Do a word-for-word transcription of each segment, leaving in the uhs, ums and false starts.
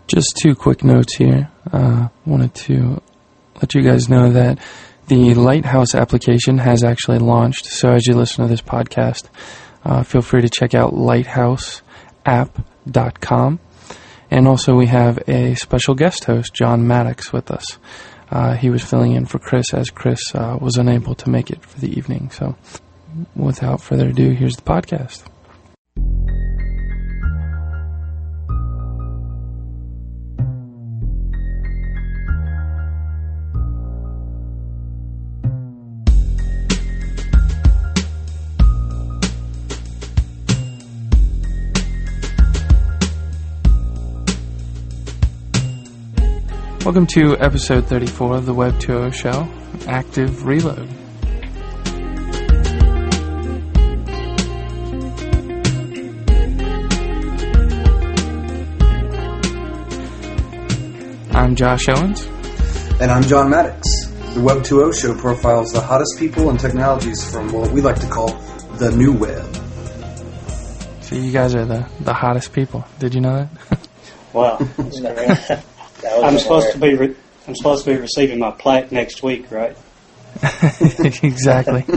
Just two quick notes here. Uh, wanted to let you guys know that the Lighthouse application has actually launched. So as you listen to this podcast, uh, feel free to check out lighthouse app dot com. And also we have a special guest host, John Maddox, with us. Uh, he was filling in for Chris as Chris uh, was unable to make it for the evening. So without further ado, here's the podcast. Welcome to episode thirty-four of the Web two point oh Show, Active Reload. I'm Josh Owens. And I'm John Maddox. The Web two point oh Show profiles the hottest people and technologies from what we like to call the new web. So you guys are the, the hottest people. Did you know that? Wow. I'm supposed to be re- I'm supposed to be receiving my plaque next week, right? Exactly.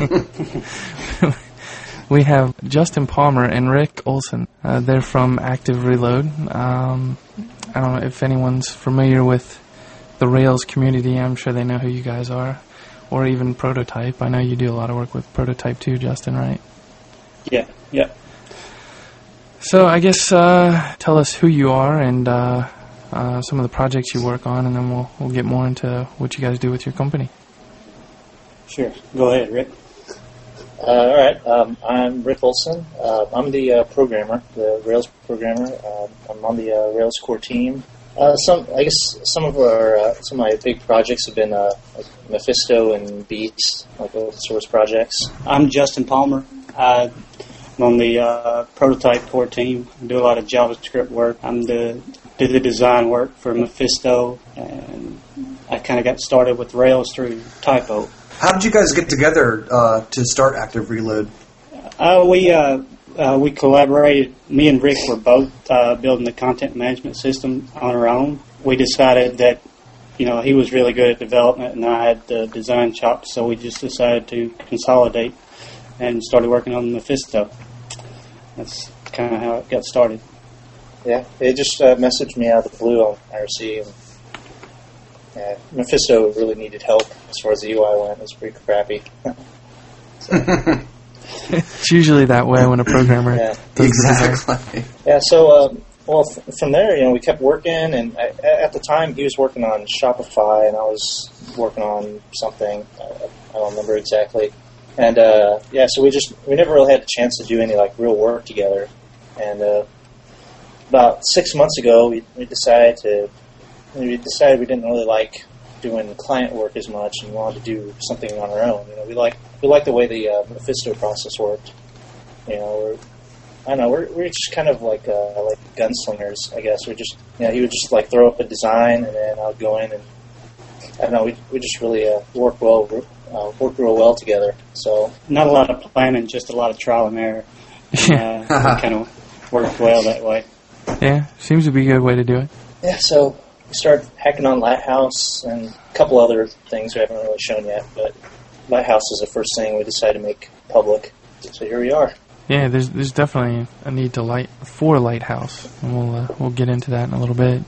We have Justin Palmer and Rick Olson. Uh, they're from Active Reload. Um, I don't know if anyone's familiar with the Rails community. I'm sure they know who you guys are, or even Prototype. I know you do a lot of work with Prototype too, Justin, right? Yeah. Yeah. So I guess uh, tell us who you are and. Uh, Uh, some of the projects you work on, and then we'll we'll get more into what you guys do with your company. Sure. Go ahead, Rick. Uh, all right. Um, I'm Rick Olson. Uh, I'm the uh, programmer, the Rails programmer. Uh, I'm on the uh, Rails core team. Uh, some, I guess, some of our uh, some of my big projects have been uh, like Mephisto and Beats, like open source projects. I'm Justin Palmer. Uh, I'm on the uh, Prototype core team. I do a lot of JavaScript work. I'm the do the design work for Mephisto, and I kind of got started with Rails through Typo. How did you guys get together uh, to start Active Reload? Uh, we uh, uh, we collaborated. Me and Rick were both uh, building the content management system on our own. We decided that, you know, he was really good at development, and I had the design chops, so we just decided to consolidate and started working on Mephisto. That's kind of how it got started. Yeah, they just uh, messaged me out of the blue on I R C, and yeah, Mephisto really needed help as far as the U I went. It was pretty crappy. It's usually that way when a programmer yeah. does exactly. Yeah, so uh, well, f- from there, you know, we kept working, and I, at the time, he was working on Shopify, and I was working on something. I, I don't remember exactly. And uh, yeah, so we just we never really had a chance to do any like real work together, and. Uh, About six months ago, we, we decided to we decided we didn't really like doing client work as much, and we wanted to do something on our own. You know, we like we like the way the uh, Mephisto process worked. You know, we're, I don't know, we're we're just kind of like uh, like gunslingers, I guess. We just you know, he would just like throw up a design, and then I would go in and I don't know, we we just really uh, work well uh, work real well together. So not a lot of planning, just a lot of trial and error. Yeah, uh, it kind of worked well that way. Yeah, seems to be a good way to do it. Yeah, so we started hacking on Lighthouse and a couple other things we haven't really shown yet, but Lighthouse is the first thing we decided to make public. So here we are. Yeah, there's there's definitely a need to light for Lighthouse, and we'll uh, we'll get into that in a little bit.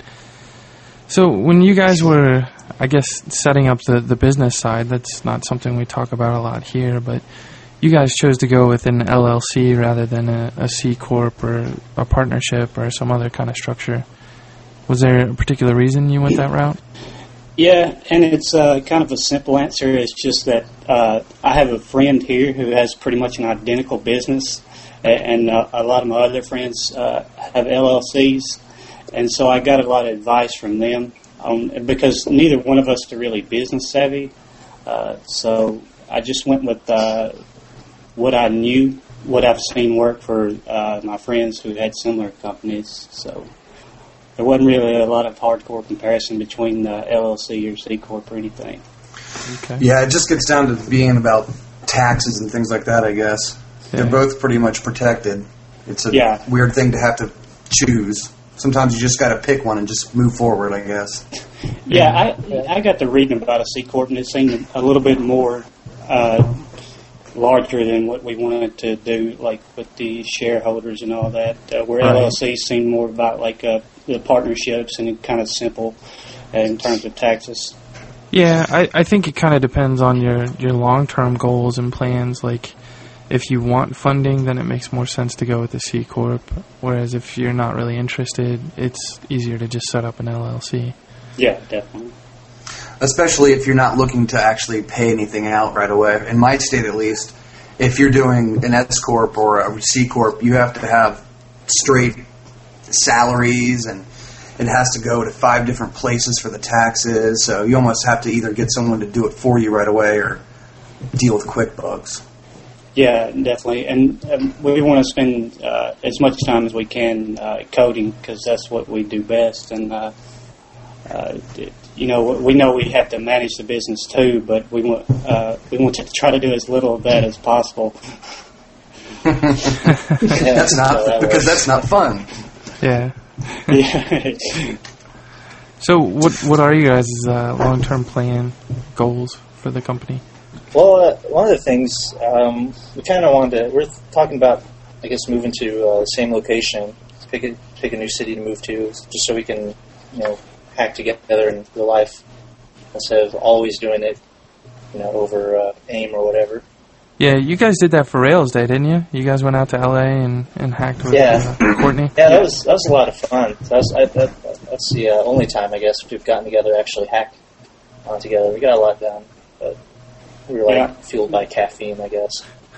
So when you guys were, I guess, setting up the, the business side, that's not something we talk about a lot here, but you guys chose to go with an L L C rather than a, a C Corp or a partnership or some other kind of structure. Was there a particular reason you went that route? Yeah, and it's uh, kind of a simple answer. It's just that uh, I have a friend here who has pretty much an identical business, and uh, a lot of my other friends uh, have L L Cs, and so I got a lot of advice from them on, because neither one of us are really business savvy. Uh, so I just went with uh, what I knew, what I've seen work for uh, my friends who had similar companies. So there wasn't really a lot of hardcore comparison between the L L C or C Corp or anything. Okay. Yeah, it just gets down to being about taxes and things like that, I guess. Yeah. They're both pretty much protected. It's a yeah. weird thing to have to choose. sometimes you just got to pick one and just move forward, I guess. Yeah, I I got to reading about a C corp, and it seemed a little bit more uh, larger than what we wanted to do, like with the shareholders and all that. Uh, where Right. L L Cs seemed more about like uh, the partnerships and kind of simple in terms of taxes. Yeah, I, I think it kind of depends on your, your long-term goals and plans. Like, if you want funding, then it makes more sense to go with the C corp. Whereas if you're not really interested, it's easier to just set up an L L C. Yeah, definitely. Especially if you're not looking to actually pay anything out right away. In my state, at least, if you're doing an S corp or a C corp, you have to have straight salaries, and it has to go to five different places for the taxes. So you almost have to either get someone to do it for you right away or deal with QuickBooks. Yeah, definitely. And um, we want to spend uh, as much time as we can uh, coding, because that's what we do best. And, uh, uh, you know, we know we have to manage the business too, but we want uh, we want to try to do as little of that as possible. That's not, that because works. that's not fun. Yeah. Yeah. So what what are you guys' uh, long-term plan goals for the company? Well, uh, one of the things um, we kind of wanted to, we're talking about, I guess, moving to uh, the same location, pick a, pick a new city to move to, just so we can, you know, hack together in real life instead of always doing it, you know, over uh, AIM or whatever. Yeah, you guys did that for Rails Day, didn't you? You guys went out to L A and, and hacked with Yeah. uh, Courtney? Yeah, that was that was a lot of fun. That was, I, that, that's the uh, only time, I guess, we've gotten together, actually hacked on together. We got a lot done, but we were like Yeah. fueled by caffeine, I guess.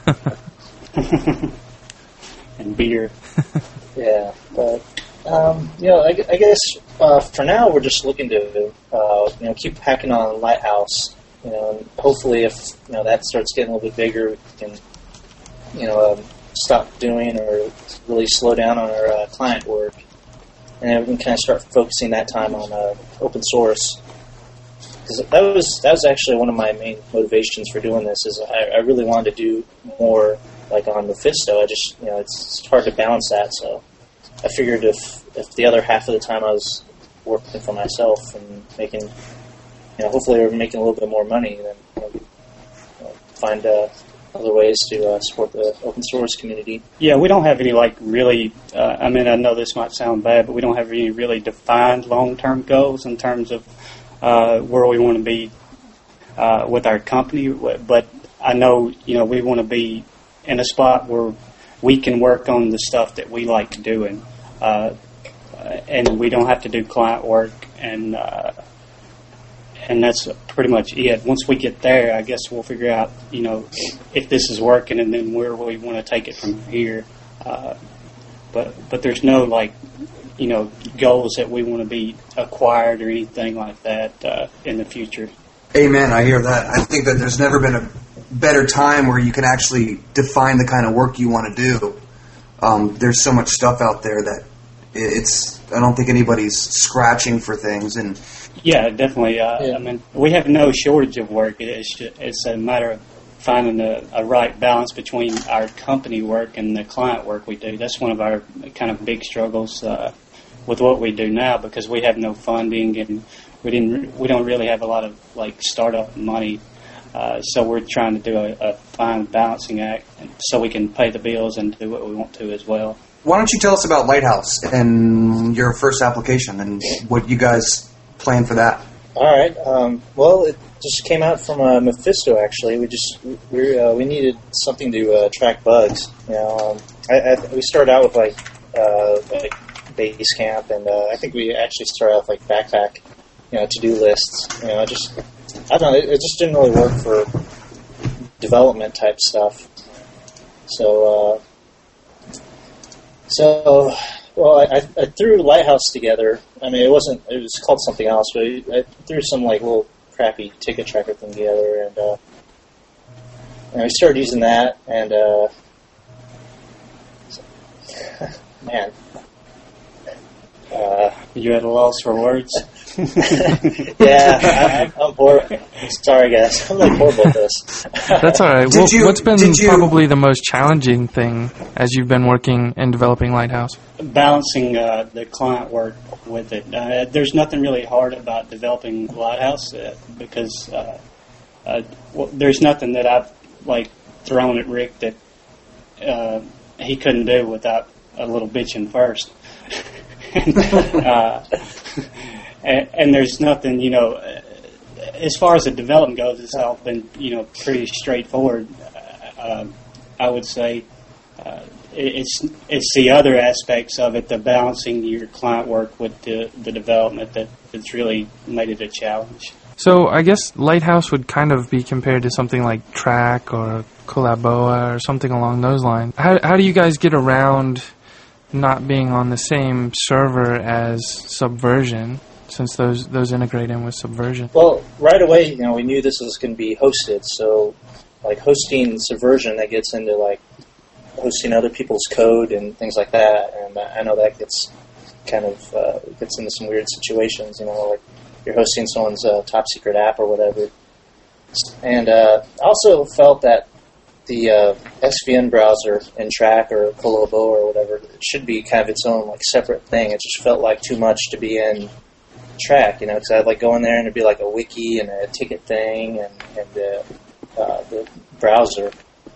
And beer. Yeah, but um, you know, I, gu- I guess uh, for now we're just looking to uh, you know keep hacking on Lighthouse. You know, and hopefully if you know that starts getting a little bit bigger, we can you know um, stop doing or really slow down on our uh, client work, and then we can kind of start focusing that time on uh, open source. Because that was that was actually one of my main motivations for doing this. Is I, I really wanted to do more like on Mephisto. I just you know it's, it's hard to balance that. So I figured if if the other half of the time I was working for myself and making you know hopefully we're making a little bit more money, then you know, you know, find uh, other ways to uh, support the open source community. Yeah, we don't have any like really. Uh, I mean, I know this might sound bad, but we don't have any really defined long-term goals in terms of uh, where we want to be uh, with our company. But I know you know we want to be in a spot where we can work on the stuff that we like doing, uh, and we don't have to do client work, and uh, and that's pretty much it. Once we get there, I guess we'll figure out, you know, if, if this is working, and then where we want to take it from here. Uh, but but there's no like, you know, goals that we want to be acquired or anything like that uh, in the future. Amen, I hear that. I think that there's never been a better time where you can actually define the kind of work you want to do. Um, there's so much stuff out there that it's, I don't think anybody's scratching for things. And Yeah, definitely. Uh, Yeah. I mean, we have no shortage of work. It's just, it's a matter of finding a, a right balance between our company work and the client work we do. That's one of our kind of big struggles uh, with what we do now, because we have no funding and we didn't we don't really have a lot of like startup money. Uh, so we're trying to do a, a fine balancing act so we can pay the bills and do what we want to as well. why don't you tell us about Lighthouse and your first application and what you guys plan for that? All right. Um, well, it just came out from uh, Mephisto. Actually, we just we uh, we needed something to uh, track bugs. You know, um, I, I, we started out with like uh, like Basecamp, and uh, I think we actually started out with like Backpack, you know, to-do lists. You know, just I don't know. It, it just didn't really work for development type stuff. So, uh, so. Well, I, I threw Lighthouse together. I mean, it wasn't. It was called something else, but I threw some like little crappy ticket tracker thing together, and, uh, and we started using that. And uh, man, uh, You're at a loss for words. yeah, I, I'm bored. Sorry, guys. I'm like horrible at this. That's all right. Well, you, what's been you, probably the most challenging thing as you've been working and developing Lighthouse? Balancing uh, the client work with it. Uh, there's nothing really hard about developing Lighthouse uh, because uh, uh, well, there's nothing that I've like thrown at Rick that uh, he couldn't do without a little bitching first. uh, and, and there's nothing, you know, as far as the development goes, it's all been, you know, pretty straightforward. Uh, I would say uh, it's it's the other aspects of it, the balancing your client work with the, the development that that's really made it a challenge. So I guess Lighthouse would kind of be compared to something like Track or Colaboa or something along those lines. How how do you guys get around not being on the same server as Subversion, since those those integrate in with Subversion? Well, right away, you know, we knew this was going to be hosted, so like hosting Subversion, that gets into like hosting other people's code and things like that, and I know that gets kind of uh, gets into some weird situations, you know, like you're hosting someone's uh, top secret app or whatever. And uh, I also felt that the uh, S V N browser in Track or Colobo or whatever, it should be kind of its own like separate thing. It just felt like too much to be in Track, you know, because I'd like go in there and it'd be like a wiki and a ticket thing and, and the, uh, the browser.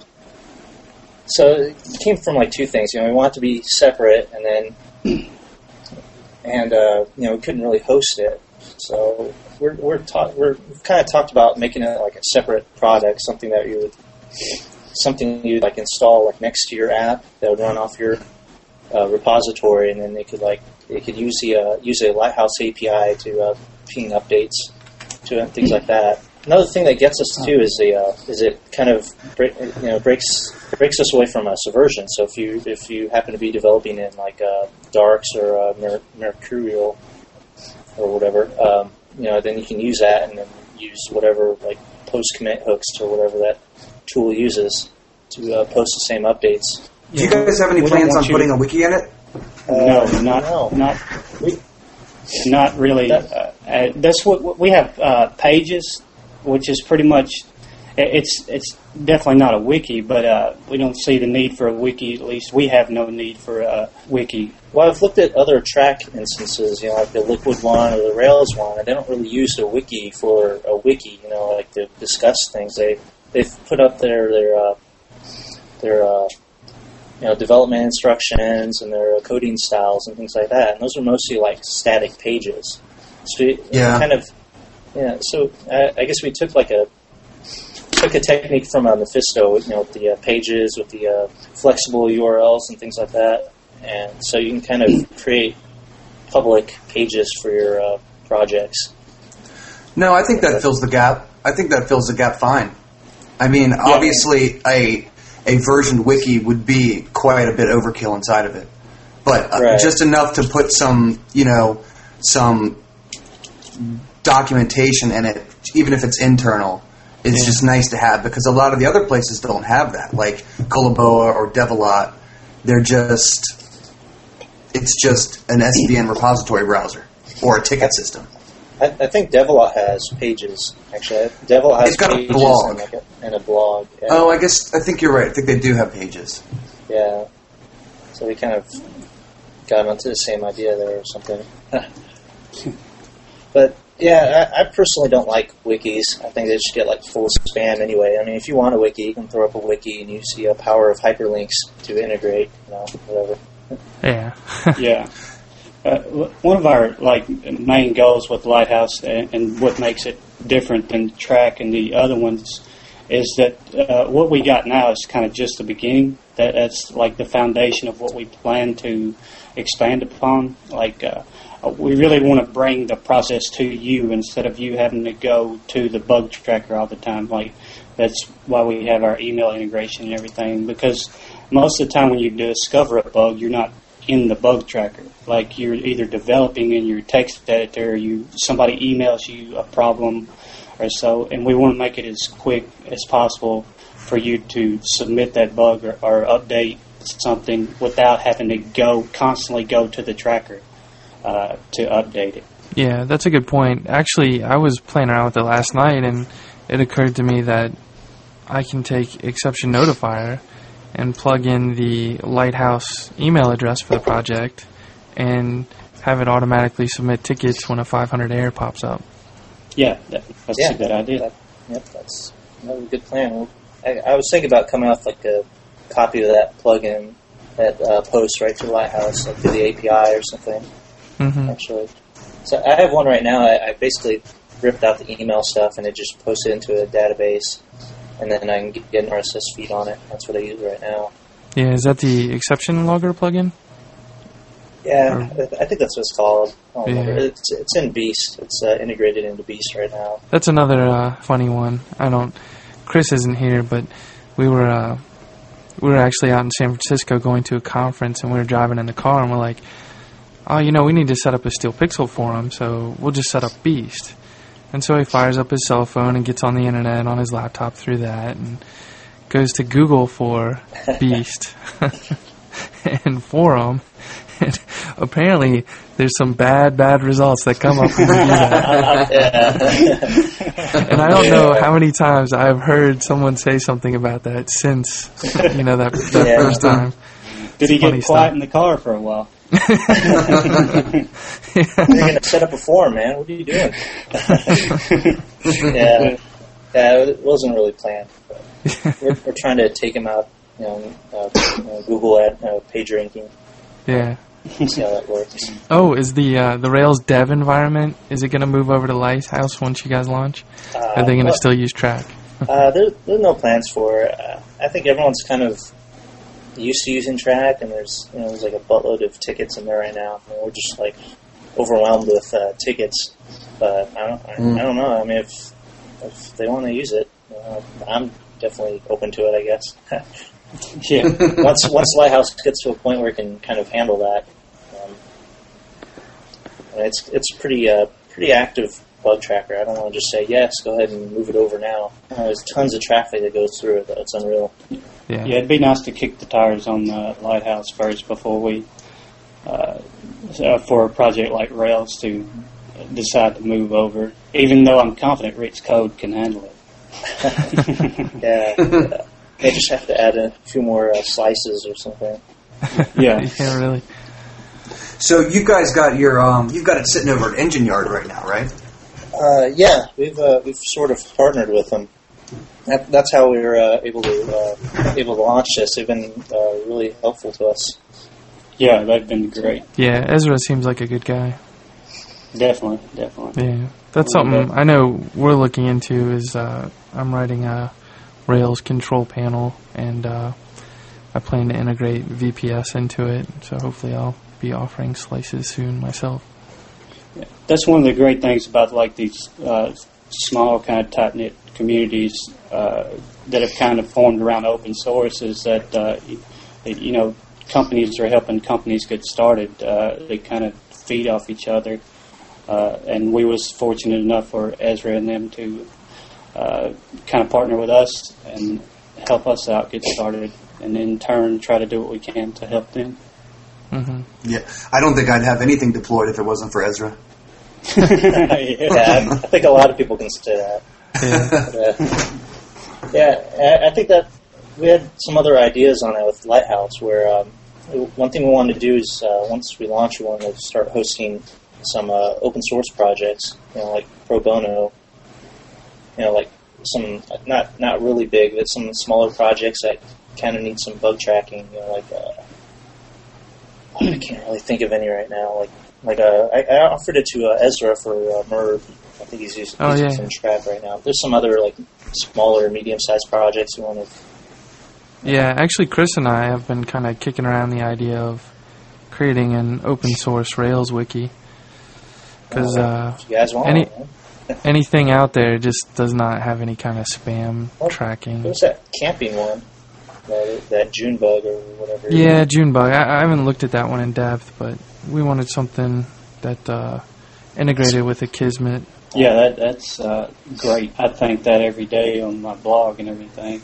So it came from like two things. You know, we want it to be separate, and then and uh, you know, we couldn't really host it. So we're we're ta- we're we've kind of talked about making it like a separate product, something that you would something you like install like next to your app that would run off your uh, repository, and then they could like they could use the uh, use a Lighthouse A P I to uh, ping updates to it and things like that. Another thing that gets us too is the uh, is it kind of break, you know breaks breaks us away from a Subversion. So if you if you happen to be developing in like uh, Darks or uh, Mer- Mercurial or whatever, um, you know, then you can use that and then use whatever like post commit hooks or whatever that tool uses to uh, post the same updates. Do you guys have any We plans on you putting to, a wiki in it? Uh, no, not no. not not really. Uh, uh, that's what we have uh, pages, which is pretty much. It's it's definitely not a wiki, but uh, we don't see the need for a wiki. At least we have no need for a wiki. Well, I've looked at other Track instances, you know, like the Liquid one or the Rails one, and they don't really use a wiki for a wiki, you know, like to discuss things. They they've put up their their uh, their uh, you know development instructions and their coding styles and things like that, and those are mostly like static pages. So we, Yeah. kind of yeah. So I, I guess we took like a took a technique from uh, Mephisto, you know, with the uh, pages, with the uh, flexible U R Ls and things like that. And so you can kind of create public pages for your uh, projects. No, I think that fills the gap. I think that fills the gap fine. I mean, yeah. Obviously, a a versioned wiki would be quite a bit overkill inside of it, but uh, right. just enough to put some, you know, some documentation in it, even if it's internal. It's yeah. just nice to have, because a lot of the other places don't have that, like Colaboa or Develot. They're just, it's just an S V N repository browser or a ticket system. I, I think Develot has pages, actually. Develot has it's got pages a blog. And, like a, and a blog. Yeah. Oh, I guess, I think you're right. I think they do have pages. Yeah. So we kind of got onto the same idea there or something. But yeah, I, I personally don't like wikis. I think they should get like full spam anyway. I mean, if you want a wiki, you can throw up a wiki and you see a power of hyperlinks to integrate, you know, whatever. Yeah. yeah. Uh, one of our like main goals with Lighthouse, and, and what makes it different than Track and the other ones, is that uh, what we got now is kind of just the beginning. That that's like the foundation of what we plan to expand upon. Like. Uh, We really want to bring the process to you instead of you having to go to the bug tracker all the time. Like that's why we have our email integration and everything. Because most of the time when you discover a bug, you're not in the bug tracker. Like you're either developing in your text editor, or you somebody emails you a problem or so, and we want to make it as quick as possible for you to submit that bug or, or update something without having to go constantly go to the tracker. uh, to update it. Yeah, that's a good point. Actually, I was playing around with it last night, and it occurred to me that I can take Exception Notifier and plug in the Lighthouse email address for the project and have it automatically submit tickets when a five hundred A R pops up. Yeah, that, that's Yeah, a good idea. That, yep, that's another good plan. Well, I, I was thinking about coming off like a copy of that plugin that uh, posts right to Lighthouse, like through the A P I or something. Mm-hmm. Actually, so I have one right now. I, I basically ripped out the email stuff and it just posted into a database, and then I can get, get an R S S feed on it. That's what I use right now. Yeah, is that the Exception Logger plugin? Yeah, Or- I I think that's what it's called. I don't Yeah. remember. It's it's in Beast. It's uh, integrated into Beast right now. That's another uh, funny one. I don't. Chris isn't here, but we were uh, we were actually out in San Francisco going to a conference, and we were driving in the car, and we're like, "Oh, you know, we need to set up a Steel Pixel forum, so we'll just set up Beast." And so he fires up his cell phone and gets on the internet on his laptop through that, and goes to Google for Beast and forum. And apparently, there's some bad, bad results that come up when you do that. Yeah. And I don't know how many times I've heard someone say something about that since, you know, that, that Yeah. first time. Did he Funny get quiet stuff. in the car for a while? You're going to set up a forum, man. What are you doing? yeah. Yeah, it wasn't really planned. But we're, we're trying to take him out, you know, uh, you know Google ad, uh, page ranking. Yeah. See how that works. Oh, is the uh, the Rails dev environment, is it going to move over to Lighthouse once you guys launch? Uh, Are they going to well, still use Track? Uh, there, there's no plans for it. Uh, I think everyone's kind of used to using Track, and there's you know there's like a buttload of tickets in there right now. I mean, we're just like overwhelmed with uh, tickets, but I don't I, Mm. I don't know. I mean, if if they want to use it, uh, I'm definitely open to it. I guess. Yeah. once once Lighthouse gets to a point where it can kind of handle that, um, it's it's pretty uh, pretty active bug tracker. I don't want to just say yes, go ahead and move it over now. Uh, there's tons of traffic that goes through it. Though. It's unreal. Yeah. Yeah, it'd be nice to kick the tires on the Lighthouse first before we, uh, uh, for a project like Rails to decide to move over, even though I'm confident Rick's code can handle it. Yeah, yeah. They just have to add a few more uh, slices or something. Yeah. Yeah, really. So you guys got your um, you've got it sitting over at Engine Yard right now, right? Uh, yeah, we've uh, we've sort of partnered with them. That, that's how we were uh, able to uh, able to launch this. They've been uh, really helpful to us. Yeah, they've been great. Yeah, Ezra seems like a good guy. Definitely, definitely. Yeah, that's something I know we're looking into. Is uh, I'm writing a Rails control panel, and uh, I plan to integrate V P S into it. So hopefully, I'll be offering slices soon myself. Yeah. That's one of the great things about like these uh, small kind of tight knit communities uh, that have kind of formed around open source. Is that uh, you, you know companies are helping companies get started. Uh, they kind of feed off each other. Uh, and we was fortunate enough for Ezra and them to uh, kind of partner with us and help us out get started, and in turn try to do what we can to help them. Mm-hmm. Yeah, I don't think I'd have anything deployed if it wasn't for Ezra. Yeah. Yeah, I, I think a lot of people can say that. Yeah. But, uh, yeah, I I think that we had some other ideas on it with Lighthouse, where um, one thing we wanted to do is uh, once we launch, we wanted to start hosting some uh, open source projects, you know, like pro bono, you know, like some not not really big, but some smaller projects that kind of need some bug tracking, you know, like uh, I can't really think of any right now. Like like uh, I, I offered it to uh, Ezra for uh, Merv. I think he's using, Oh, he's yeah. using Track right now. There's some other like smaller, medium sized projects we want to. Yeah, actually, Chris and I have been kind of kicking around the idea of creating an open source Rails wiki. Because uh, If you guys want any- one, anything out there just does not have any kind of spam Well, tracking. There's that camping one, that, that June bug or whatever. Yeah, Junebug. I, I haven't looked at that one in depth, but we wanted something that uh, integrated with a Kismet. Yeah, that, that's uh, great. I think that every day on my blog and everything.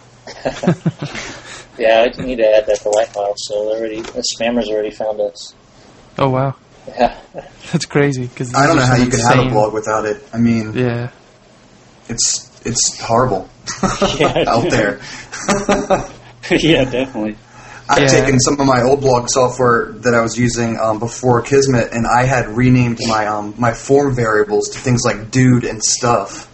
Yeah, I need to add that to Lighthouse. So already, the spammers already found us. Oh, wow. Yeah. That's crazy. Cause I don't know how you can insane. have a blog without it. I mean, Yeah. it's it's horrible Yeah. out there. Yeah, definitely. I've Yeah. taken some of my old blog software that I was using um, before Kismet, and I had renamed my um, my form variables to things like dude and stuff,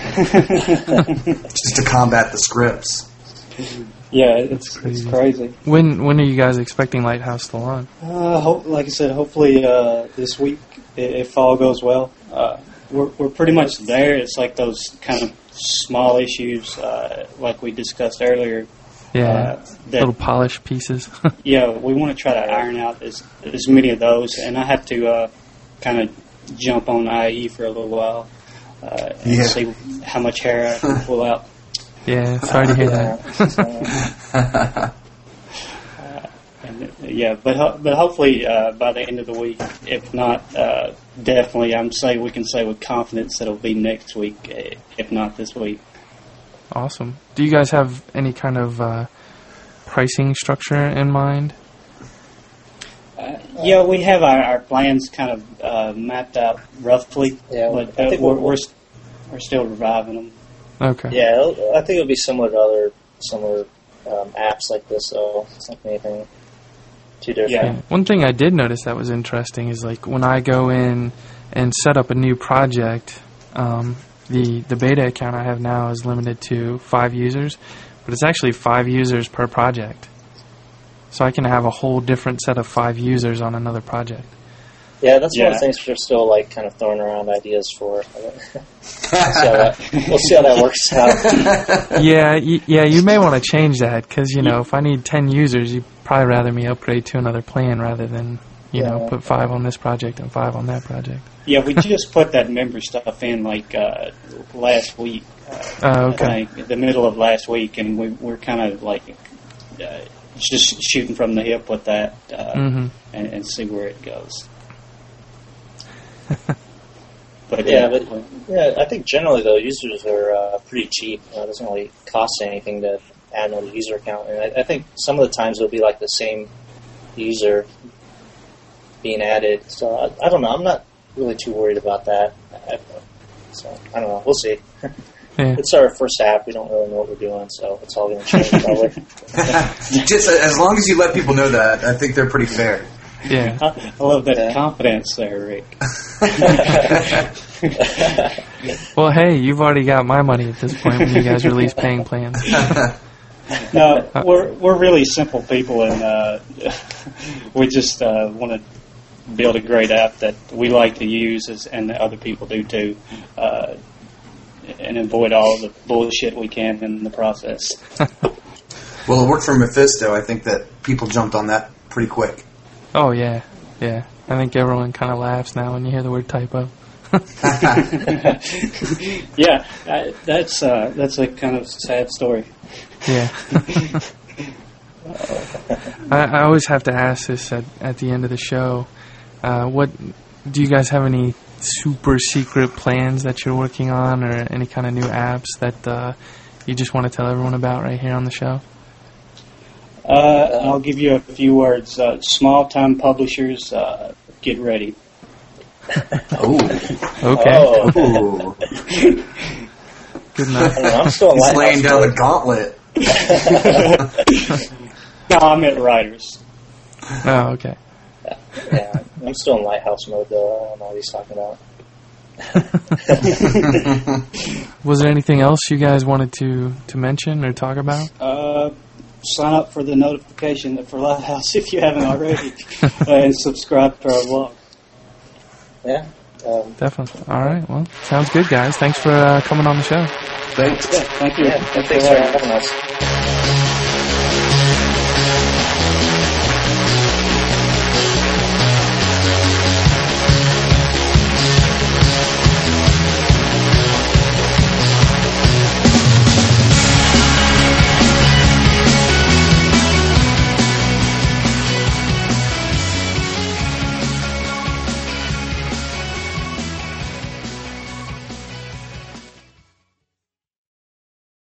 just to combat the scripts. Yeah, it's crazy. it's crazy. When when are you guys expecting Lighthouse to launch? Uh, hope, like I said, hopefully uh, this week, i- if all goes well. Uh, we're we're pretty much there. It's like those kind of small issues, uh, like we discussed earlier. Yeah. Uh, that, Little polish pieces. yeah, we want to try to iron out as as many of those, and I have to uh, kind of jump on I E for a little while uh, and Yeah. see how much hair I can pull out. Yeah, sorry to hear Yeah. that. And, uh, yeah, but ho- but hopefully uh, by the end of the week, if not, uh, definitely, I'm say we can say with confidence that it'll be next week, eh, if not this week. Awesome. Do you guys have any kind of uh, pricing structure in mind? Uh, yeah, we have our, our plans kind of uh, mapped out roughly, Yeah, but I uh, think we're, we'll- we're st- we're still reviving them. Okay. Yeah, it'll, I think it'll be similar to other similar um, apps like this, so it's not anything too different. Yeah. Yeah. One thing I did notice that was interesting is like when I go in and set up a new project, um, the the beta account I have now is limited to five users, but it's actually five users per project. So I can have a whole different set of five users on another project. Yeah, that's one of Yeah. the things we're still like kind of throwing around ideas for. see how that, we'll see how that works out. yeah, y- yeah, you may want to change that because you know if I need ten users, you'd probably rather me upgrade to another plan rather than you know Yeah. put five on this project and five on that project. Yeah, we just put that member stuff in like uh, last week. Uh, Oh, okay. I think the middle of last week, and we, we're kind of like uh, just shooting from the hip with that, uh, hmm and, and see where it goes. But Yeah, but yeah, I think generally though users are uh, pretty cheap. You know, it doesn't really cost anything to add another user account, and I, I think some of the times it'll be like the same user being added. So I, I don't know. I'm not really too worried about that. I, so I don't know. We'll see. Yeah. It's our first app. We don't really know what we're doing, so it's all going to change probably. Just as long as you let people know that, I think they're pretty fair. Yeah. I, I love that Yeah. confidence there, Rick. Well, hey, you've already got my money at this point when you guys release paying plans. No, we're we're really simple people, and uh, we just uh, want to build a great app that we like to use, as, and that other people do too, uh, and avoid all the bullshit we can in the process. Well, it worked for Mephisto. I think that people jumped on that pretty quick. Oh, yeah. Yeah. I think everyone kind of laughs now when you hear the word typo. Yeah, I, that's uh, that's a kind of sad story. Yeah. I, I always have to ask this at, at the end of the show. Uh, what do you guys have any super secret plans that you're working on, or any kind of new apps that uh, you just want to tell everyone about right here on the show? Uh, I'll give you a few words. Uh, small-time publishers, uh, get ready. Oh, Okay. Oh. Ooh. Good I enough. don't know, I'm still in He's Lighthouse laying down mode. the gauntlet. No, I meant writers. Oh, okay. Yeah, I'm still in Lighthouse mode though. I don't know what he's talking about. Was there anything else you guys wanted to, to mention or talk about? Uh, sign up for the notification for Lighthouse if you haven't already, uh, and subscribe to our blog. Yeah. Um, Definitely. All right. Well, sounds good, guys. Thanks for uh, coming on the show. Thanks. Yeah, thank you. yeah, Thanks thanks for for having us. having us.